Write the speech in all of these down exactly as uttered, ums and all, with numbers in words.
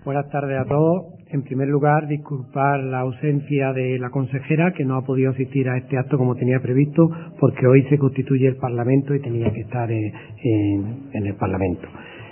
Buenas tardes a todos. En primer lugar, disculpar la ausencia de la consejera, que no ha podido asistir a este acto como tenía previsto, porque hoy se constituye el Parlamento y tenía que estar en, en, en el Parlamento.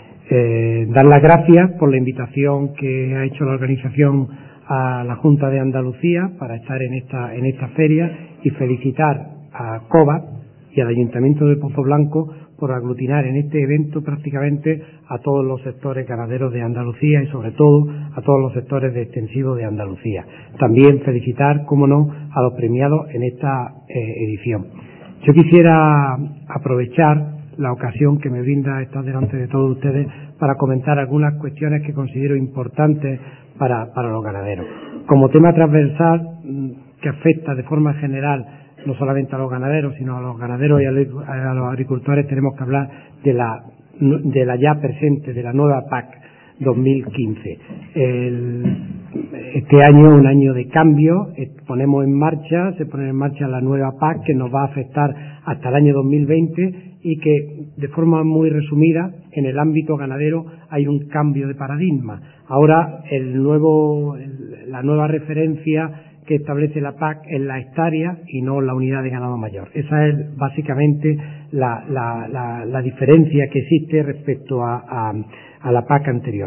Eh, dar las gracias por la invitación que ha hecho la organización a la Junta de Andalucía para estar en esta, en esta feria y felicitar a COBA y al Ayuntamiento de Pozo Blanco por aglutinar en este evento prácticamente a todos los sectores ganaderos de Andalucía y sobre todo a todos los sectores de extensivo de Andalucía. También felicitar, como no, a los premiados en esta eh, edición. Yo quisiera aprovechar la ocasión que me brinda estar delante de todos ustedes para comentar algunas cuestiones que considero importantes para, para los ganaderos. Como tema transversal que afecta de forma general no solamente a los ganaderos, sino a los ganaderos y a los agricultores, tenemos que hablar de la, de la ya presente, de la nueva P A C dos mil quince. El, este año es un año de cambio, ponemos en marcha, se pone en marcha la nueva P A C que nos va a afectar hasta el año dos mil veinte y que, de forma muy resumida, en el ámbito ganadero hay un cambio de paradigma. Ahora el nuevo, la nueva referencia que establece la P A C es la hectárea y no la unidad de ganado mayor. Esa es básicamente la, la, la, la diferencia que existe respecto a, a, a la P A C anterior.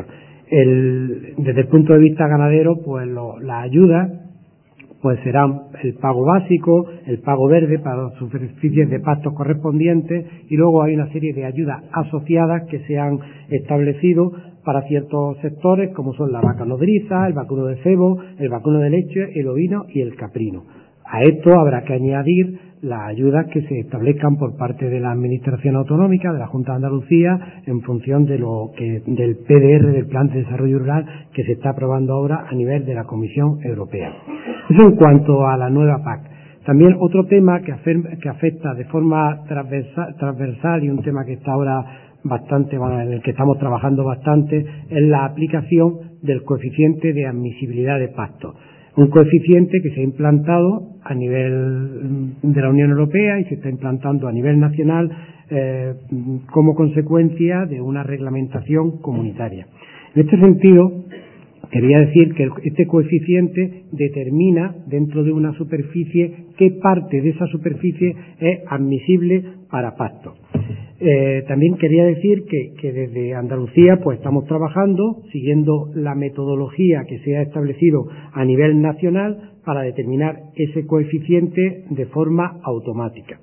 El, desde el punto de vista ganadero, pues lo, las ayudas pues serán el pago básico, el pago verde para las superficies de pastos correspondientes y luego hay una serie de ayudas asociadas que se han establecido para ciertos sectores como son la vaca nodriza, el vacuno de cebo, el vacuno de leche, el ovino y el caprino. A esto habrá que añadir las ayudas que se establezcan por parte de la Administración Autonómica, de la Junta de Andalucía, en función de lo que del P D R, del Plan de Desarrollo Rural, que se está aprobando ahora a nivel de la Comisión Europea. Eso en cuanto a la nueva P A C. También otro tema que afecta de forma transversal, transversal y un tema que está ahora bastante, bueno, en el que estamos trabajando bastante, es la aplicación del coeficiente de admisibilidad de pastos. Un coeficiente que se ha implantado a nivel de la Unión Europea y se está implantando a nivel nacional eh, como consecuencia de una reglamentación comunitaria. En este sentido, quería decir que este coeficiente determina dentro de una superficie qué parte de esa superficie es admisible para pasto. Eh, también quería decir que, que desde Andalucía pues estamos trabajando siguiendo la metodología que se ha establecido a nivel nacional para determinar ese coeficiente de forma automática.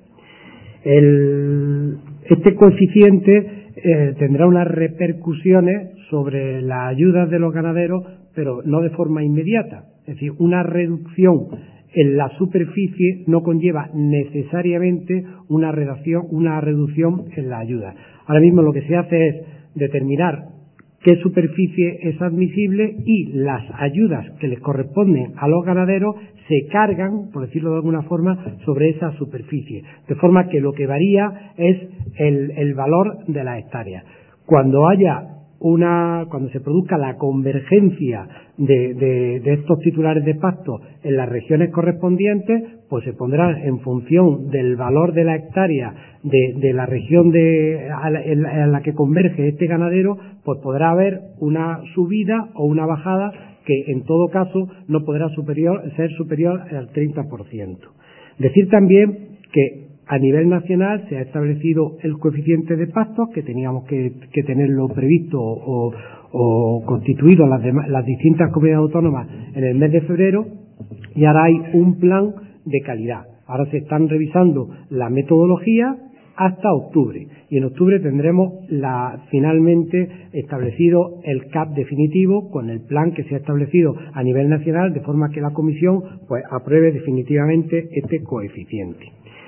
El, este coeficiente eh, tendrá unas repercusiones sobre las ayudas de los ganaderos, pero no de forma inmediata. Es decir, una reducción en la superficie no conlleva necesariamente una reducción, una reducción en la ayuda. Ahora mismo lo que se hace es determinar qué superficie es admisible y las ayudas que les corresponden a los ganaderos se cargan, por decirlo de alguna forma, sobre esa superficie. De forma que lo que varía es el, el valor de la hectárea. Cuando haya una, cuando se produzca la convergencia de, de, de estos titulares de pasto en las regiones correspondientes, pues se pondrán en función del valor de la hectárea de, de la región de, a, la, en la, en la que converge este ganadero, pues podrá haber una subida o una bajada que en todo caso no podrá superior, ser superior al treinta por ciento. Decir también que a nivel nacional se ha establecido el coeficiente de pastos, que teníamos que, que tenerlo previsto o, o constituido en las, demás, las distintas comunidades autónomas en el mes de febrero, y ahora hay un plan de calidad. Ahora se están revisando la metodología hasta octubre, y en octubre tendremos la, finalmente establecido el C A P definitivo con el plan que se ha establecido a nivel nacional, de forma que la Comisión pues apruebe definitivamente este coeficiente.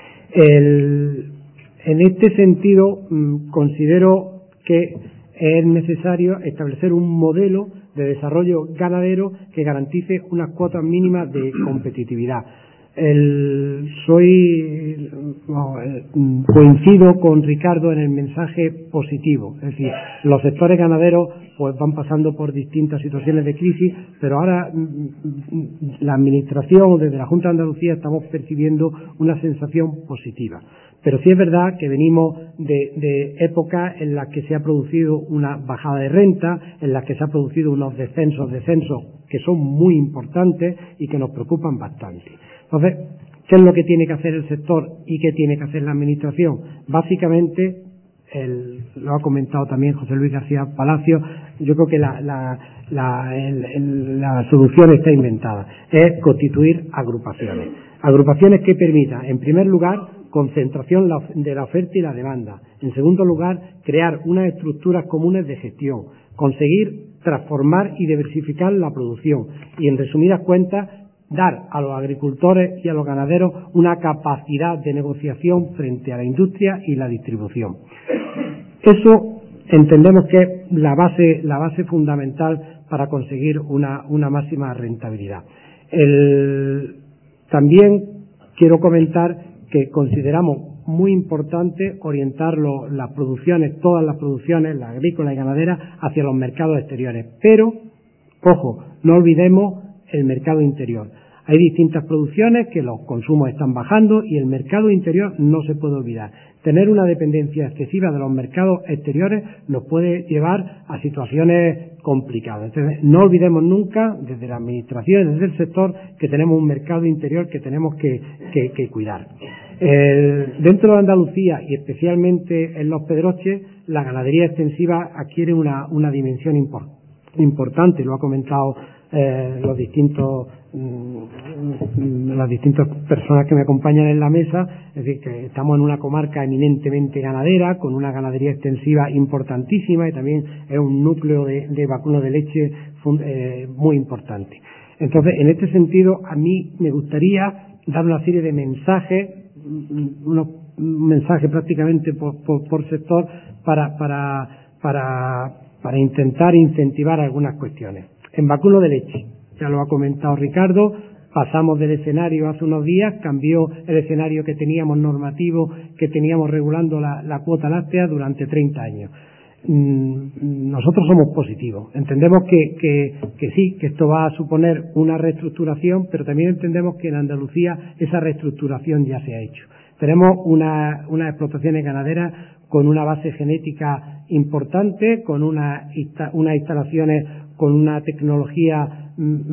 El, en este sentido, mmm, considero que es necesario establecer un modelo de desarrollo ganadero que garantice unas cuotas mínimas de competitividad. El, soy no, eh, coincido con Ricardo en el mensaje positivo, es decir, los sectores ganaderos pues van pasando por distintas situaciones de crisis, pero ahora la Administración, desde la Junta de Andalucía, estamos percibiendo una sensación positiva. Pero sí es verdad que venimos de, de épocas en las que se ha producido una bajada de renta, en las que se ha producido unos descensos, descensos que son muy importantes y que nos preocupan bastante. Entonces, ¿qué es lo que tiene que hacer el sector y qué tiene que hacer la Administración? Básicamente, el, lo ha comentado también José Luis García Palacio, yo creo que la, la, la, el, el, la solución está inventada, es constituir agrupaciones. Agrupaciones que permitan, en primer lugar, concentración de la oferta y la demanda. En segundo lugar, crear unas estructuras comunes de gestión, conseguir transformar y diversificar la producción y, en resumidas cuentas, dar a los agricultores y a los ganaderos una capacidad de negociación frente a la industria y la distribución. Eso entendemos que es la base, la base fundamental para conseguir una, una máxima rentabilidad. El, también quiero comentar que consideramos muy importante orientar lo, las producciones, todas las producciones, la agrícola y ganadera, hacia los mercados exteriores. Pero, ojo, no olvidemos el mercado interior. Hay distintas producciones que los consumos están bajando y el mercado interior no se puede olvidar. Tener una dependencia excesiva de los mercados exteriores nos puede llevar a situaciones complicadas. Entonces, no olvidemos nunca, desde la Administración, desde el sector, que tenemos un mercado interior que tenemos que, que, que cuidar. El, dentro de Andalucía y especialmente en los Pedroches, la ganadería extensiva adquiere una, una dimensión impor, importante, lo ha comentado eh, los distintos las distintas personas que me acompañan en la mesa. Es decir, que estamos en una comarca eminentemente ganadera, con una ganadería extensiva importantísima y también es un núcleo de, de vacuno de leche eh, muy importante. Entonces, en este sentido, a mí me gustaría dar una serie de mensajes, unos mensajes prácticamente por, por, por sector, para, para, para, para intentar incentivar algunas cuestiones. En vacuno de leche, ya lo ha comentado Ricardo, pasamos del escenario hace unos días, cambió el escenario que teníamos normativo, que teníamos regulando la, la cuota láctea durante treinta años. Mm, nosotros somos positivos, entendemos que, que, que sí, que esto va a suponer una reestructuración, pero también entendemos que en Andalucía esa reestructuración ya se ha hecho. Tenemos unas una explotaciones ganaderas con una base genética importante, con una, unas instalaciones con una tecnología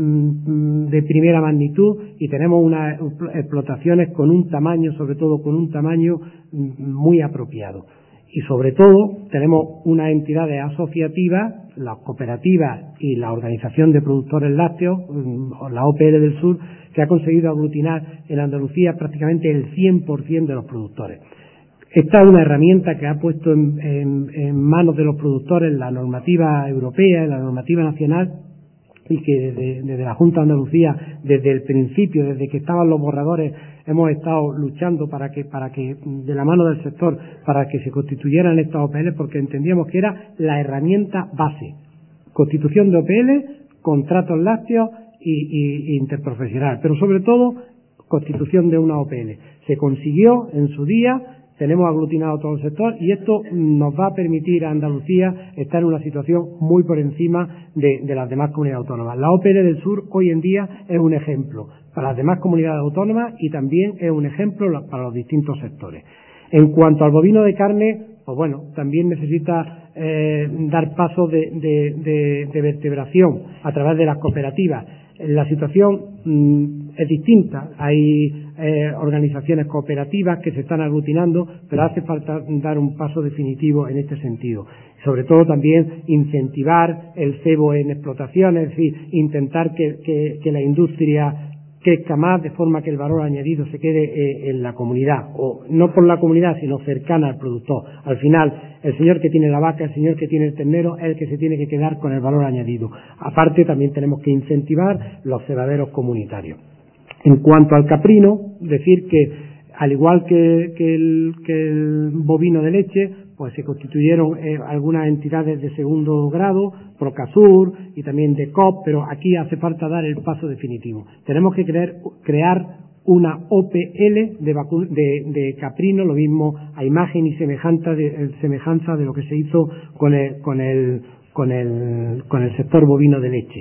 mm, de primera magnitud y tenemos unas explotaciones con un tamaño, sobre todo con un tamaño muy apropiado. Y sobre todo tenemos unas entidades asociativas, las cooperativas y la Organización de Productores Lácteos, la O P L del Sur, que ha conseguido aglutinar en Andalucía prácticamente el cien por ciento de los productores. Esta es una herramienta que ha puesto en, en, en manos de los productores la normativa europea y la normativa nacional, y que desde, desde la Junta de Andalucía, desde el principio, desde que estaban los borradores, hemos estado luchando para que, para que de la mano del sector, para que se constituyeran estas O P L, porque entendíamos que era la herramienta base. Constitución de O P L, contratos lácteos y, y, y interprofesional, pero sobre todo constitución de una O P L. Se consiguió en su día. Tenemos aglutinado todo el sector y esto nos va a permitir a Andalucía estar en una situación muy por encima de, de las demás comunidades autónomas. La O P L del Sur hoy en día es un ejemplo para las demás comunidades autónomas y también es un ejemplo para los distintos sectores. En cuanto al bovino de carne, pues bueno, también necesita eh, dar pasos de, de, de, de vertebración a través de las cooperativas. La situación mmm, es distinta. Hay eh, organizaciones cooperativas que se están aglutinando, pero hace falta dar un paso definitivo en este sentido. Sobre todo también incentivar el cebo en explotaciones, es decir, intentar que, que, que la industria crezca más de forma que el valor añadido se quede eh, en la comunidad, o no por la comunidad, sino cercana al productor. Al final, el señor que tiene la vaca, el señor que tiene el ternero, es el que se tiene que quedar con el valor añadido. Aparte, también tenemos que incentivar los cebaderos comunitarios. En cuanto al caprino, decir que, al igual que, que, el, que el bovino de leche, pues se constituyeron eh, algunas entidades de segundo grado, Procasur y también de C O P, pero aquí hace falta dar el paso definitivo. Tenemos que crear, crear una O P L de, de, de caprino, lo mismo a imagen y semejanza de, semejanza de lo que se hizo con el, con el, con el, con el sector bovino de leche.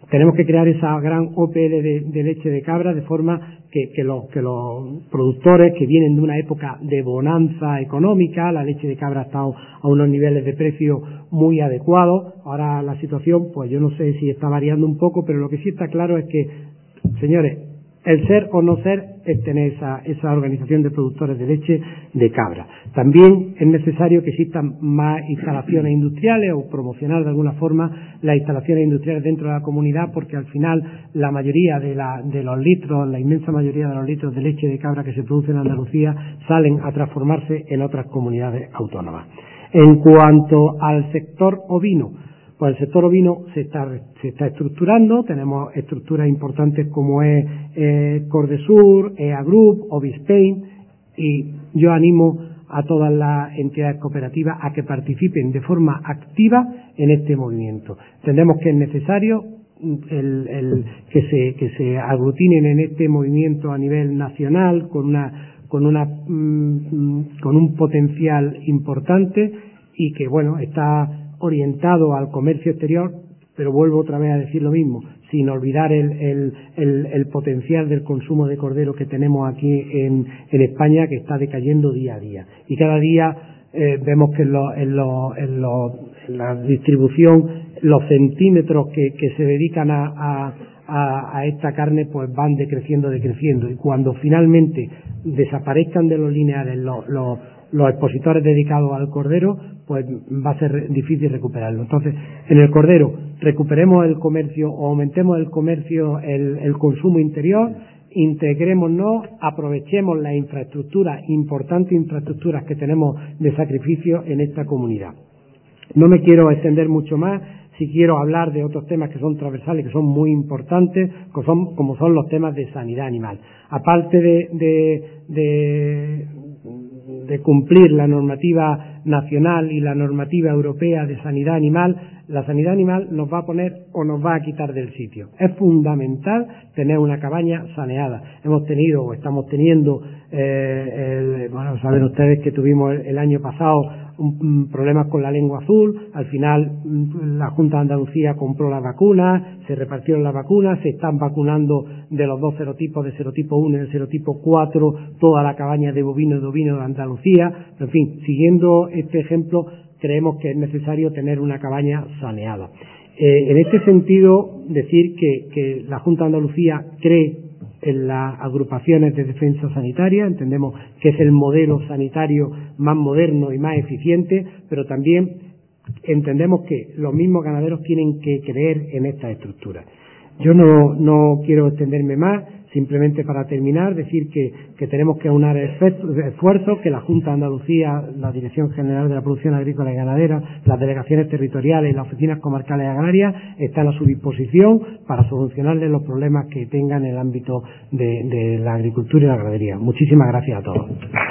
tenemos que crear esa gran O P L de, de leche de cabra de forma que, que, los, que los productores que vienen de una época de bonanza económica, la leche de cabra ha estado a unos niveles de precio muy adecuados. Ahora la situación, pues yo no sé si está variando un poco, pero lo que sí está claro es que, señores, el ser o no ser es tener esa, esa organización de productores de leche de cabra. También es necesario que existan más instalaciones industriales o promocionar de alguna forma las instalaciones industriales dentro de la comunidad, porque al final la mayoría de, la, de los litros, la inmensa mayoría de los litros de leche de cabra que se producen en Andalucía salen a transformarse en otras comunidades autónomas. En cuanto al sector ovino, pues el sector ovino se está, se está estructurando, tenemos estructuras importantes como es eh, Cordesur, E A Group, Ovispain, y yo animo a todas las entidades cooperativas a que participen de forma activa en este movimiento. Entendemos que es necesario el, el, que, se, que se aglutinen en este movimiento a nivel nacional con una con una mmm, con un potencial importante y que bueno está orientado al comercio exterior, pero vuelvo otra vez a decir lo mismo, sin olvidar el, el, el, el potencial del consumo de cordero que tenemos aquí en, en España, que está decayendo día a día. Y cada día eh, vemos que en, lo, en, lo, en, lo, en la distribución los centímetros que, que se dedican a, a, a, a esta carne pues van decreciendo, decreciendo. Y cuando finalmente desaparezcan de los lineales los, los los expositores dedicados al cordero, pues va a ser difícil recuperarlo. Entonces, en el cordero, recuperemos el comercio o aumentemos el comercio, el, el consumo interior, integrémonos, aprovechemos las infraestructuras, importantes infraestructuras que tenemos de sacrificio en esta comunidad. No me quiero extender mucho más, si quiero hablar de otros temas que son transversales, que son muy importantes, como son, como son los temas de sanidad animal. Aparte de, de, de de cumplir la normativa nacional y la normativa europea de sanidad animal, la sanidad animal nos va a poner o nos va a quitar del sitio. Es fundamental tener una cabaña saneada. Hemos tenido o estamos teniendo, eh, el, bueno, saben ustedes que tuvimos el, el año pasado un, un, problemas con la lengua azul. Al final la Junta de Andalucía compró las vacunas, se repartieron las vacunas, se están vacunando de los dos serotipos, de serotipo uno y de serotipo cuatro, toda la cabaña de bovinos y de ovinos de Andalucía. En fin, siguiendo este ejemplo, creemos que es necesario tener una cabaña saneada. Eh, en este sentido, decir que, que la Junta de Andalucía cree en las agrupaciones de defensa sanitaria, entendemos que es el modelo sanitario más moderno y más eficiente, pero también entendemos que los mismos ganaderos tienen que creer en esta estructura. Yo no, no quiero extenderme más, simplemente para terminar, decir que, que tenemos que aunar esfuerzos, que la Junta de Andalucía, la Dirección General de la Producción Agrícola y Ganadera, las delegaciones territoriales y las oficinas comarcales agrarias están a su disposición para solucionarles los problemas que tengan en el ámbito de, de la agricultura y la ganadería. Muchísimas gracias a todos.